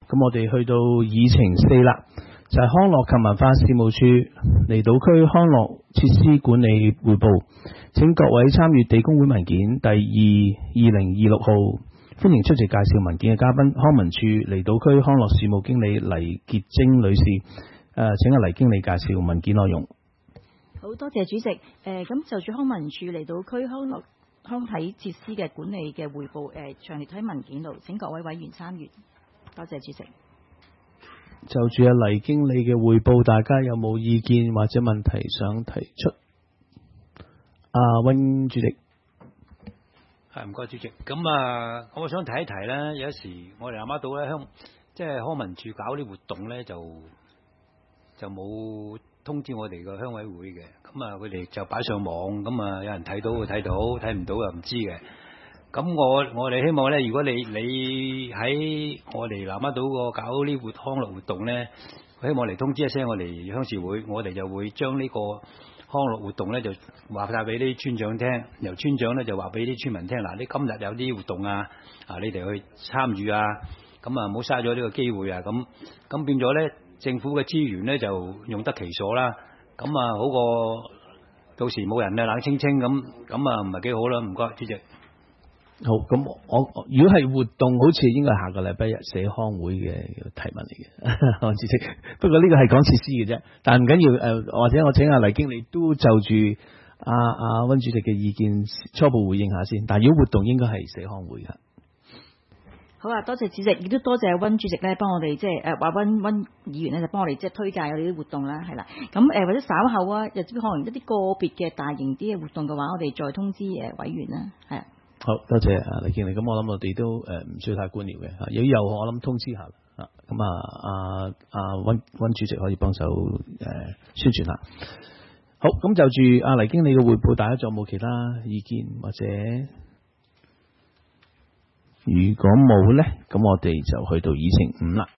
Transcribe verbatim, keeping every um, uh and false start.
咁我哋去到議程四啦，就係、是、康樂及文化事務處離島區康樂設施管理匯報。請各位參閱地工會文件第二二零二六號，歡迎出席介紹文件嘅嘉賓，康文署離島區康樂事務經理黎潔貞女士。誒、呃，請阿黎經理介紹文件內容。 好多謝主席。誒、呃，咁就住康文署離島區康樂康體設施嘅管理嘅匯報，誒、呃，詳列喺文件度，請各位委員參閱。多謝主席。 就住阿黎經理嘅匯報，大家有冇意見或者問題想提出？阿溫主席， 係唔該主席。咁啊，我想提一提咧，有時我哋南丫島咧，香即係康文署搞啲活動咧，就就冇通知我哋個鄉委會嘅。咁啊，佢哋就擺上網，咁啊，有人睇到就睇到，睇唔到又唔知嘅。咁我我哋希望咧，如果你你喺我哋南丫島個搞呢活康樂活動咧，希望嚟通知一聲我哋鄉事會，我哋就會將呢個康樂活動咧就話晒俾啲村長聽，由村長咧就話俾啲村民聽，嗱，你今日有啲活動啊，啊你哋去參與啊，咁啊唔好嘥咗呢個機會啊，咁咁變咗咧政府嘅資源咧就用得其所啦，咁啊好過到時冇人啊冷清清咁，咁啊唔係幾好啦，唔該主席。 好，咁我如果係活動，好似應該係下個禮拜日社康會嘅提問嚟嘅，我知識。不過呢個係講設施嘅啫，但係唔緊要。誒、呃，或者我請阿黎經理都就住阿阿溫主席嘅意見初步回應下先。但係如果活動應該係社康會嘅。 好啊，多謝主席，亦都多謝溫主席咧，幫我哋即係誒話溫溫議員咧就幫我哋即係推介我哋啲活動啦，係啦。咁誒、呃、或者稍後啊，又至可能一啲個別嘅大型啲嘅活動嘅話，我哋再通知誒委員啦，係啊。 好多謝啊黎經理，咁我諗我哋都誒唔需要太官僚嘅嚇，有有我諗通知下啊，咁啊阿阿溫溫主席可以幫手誒、呃、宣傳下。好，咁就住阿黎經理嘅匯報，大家仲有冇其他意見或者？如果冇咧，咁我哋就去到議程五啦。